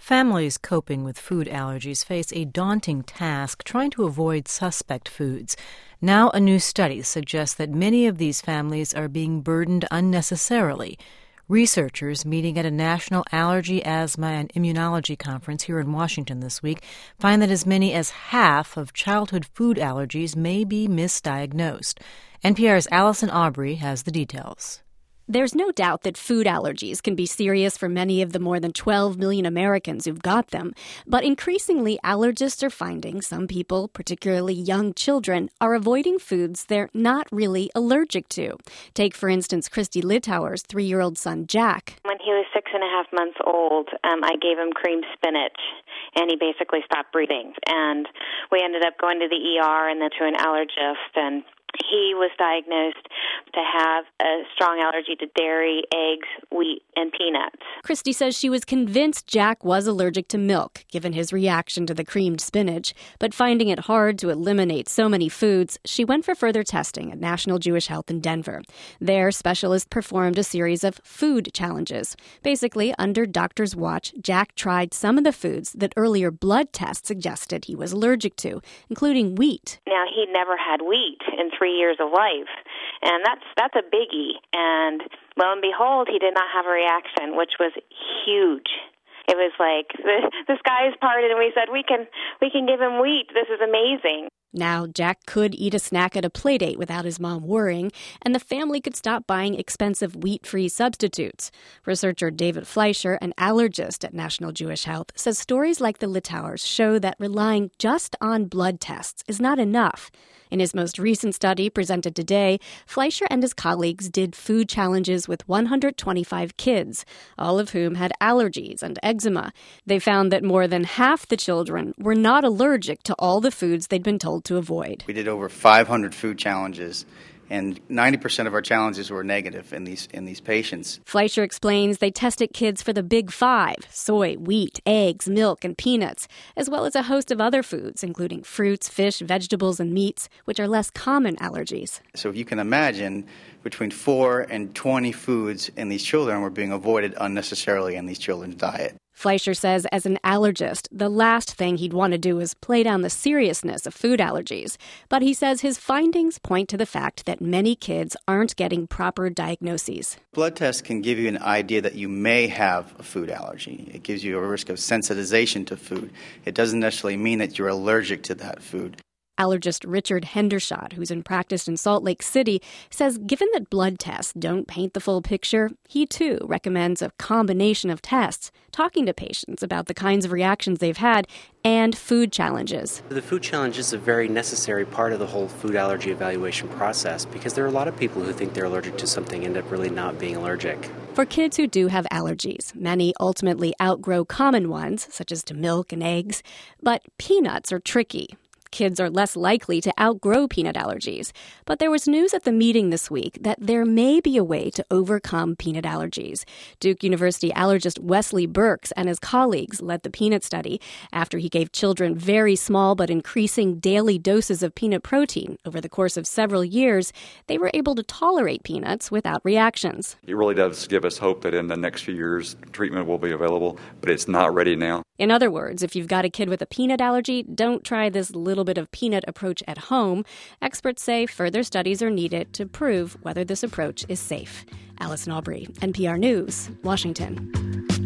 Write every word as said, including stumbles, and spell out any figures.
Families coping with food allergies face a daunting task trying to avoid suspect foods. Now, a new study suggests that many of these families are being burdened unnecessarily. Researchers meeting at a national allergy, asthma, and immunology conference here in Washington this week find that as many as half of childhood food allergies may be misdiagnosed. N P R's Allison Aubrey has the details. There's no doubt that food allergies can be serious for many of the more than twelve million Americans who've got them. But increasingly, allergists are finding some people, particularly young children, are avoiding foods they're not really allergic to. Take, for instance, Christy Litauer's three-year-old son, Jack. When he was six and a half months old, um, I gave him cream spinach, and he basically stopped breathing. And we ended up going to the E R and then to an allergist, and he was diagnosed to have a strong allergy to dairy, eggs, wheat, and peanuts. Christy says she was convinced Jack was allergic to milk, given his reaction to the creamed spinach. But finding it hard to eliminate so many foods, she went for further testing at National Jewish Health in Denver. There, specialists performed a series of food challenges. Basically, under doctor's watch, Jack tried some of the foods that earlier blood tests suggested he was allergic to, including wheat. Now, he'd never had wheat in three years of life, and that's that's a biggie. And lo and behold, he did not have a reaction, which was huge. It was like the, the skies parted, and we said we can we can give him wheat. This is amazing. Now, Jack could eat a snack at a playdate without his mom worrying, and the family could stop buying expensive wheat-free substitutes. Researcher David Fleischer, an allergist at National Jewish Health, says stories like the Litauers show that relying just on blood tests is not enough. In his most recent study presented today, Fleischer and his colleagues did food challenges with one hundred twenty-five kids, all of whom had allergies and eczema. They found that more than half the children were not allergic to all the foods they'd been told to avoid. We did over five hundred food challenges, and ninety percent of our challenges were negative in these in these patients. Fleischer explains they tested kids for the big five: soy, wheat, eggs, milk, and peanuts, as well as a host of other foods, including fruits, fish, vegetables, and meats, which are less common allergies. So if you can imagine, between four and twenty foods in these children were being avoided unnecessarily in these children's diet. Fleischer says as an allergist, the last thing he'd want to do is play down the seriousness of food allergies. But he says his findings point to the fact that many kids aren't getting proper diagnoses. Blood tests can give you an idea that you may have a food allergy. It gives you a risk of sensitization to food. It doesn't necessarily mean that you're allergic to that food. Allergist Richard Hendershot, who's in practice in Salt Lake City, says given that blood tests don't paint the full picture, he too recommends a combination of tests, talking to patients about the kinds of reactions they've had, and food challenges. The food challenge is a very necessary part of the whole food allergy evaluation process because there are a lot of people who think they're allergic to something and end up really not being allergic. For kids who do have allergies, many ultimately outgrow common ones, such as to milk and eggs, but peanuts are tricky. Kids are less likely to outgrow peanut allergies. But there was news at the meeting this week that there may be a way to overcome peanut allergies. Duke University allergist Wesley Burks and his colleagues led the peanut study after he gave children very small but increasing daily doses of peanut protein. Over the course of several years, they were able to tolerate peanuts without reactions. It really does give us hope that in the next few years, treatment will be available, but it's not ready now. In other words, if you've got a kid with a peanut allergy, don't try this little bit of peanut approach at home. Experts say further studies are needed to prove whether this approach is safe. Allison Aubrey, N P R News, Washington.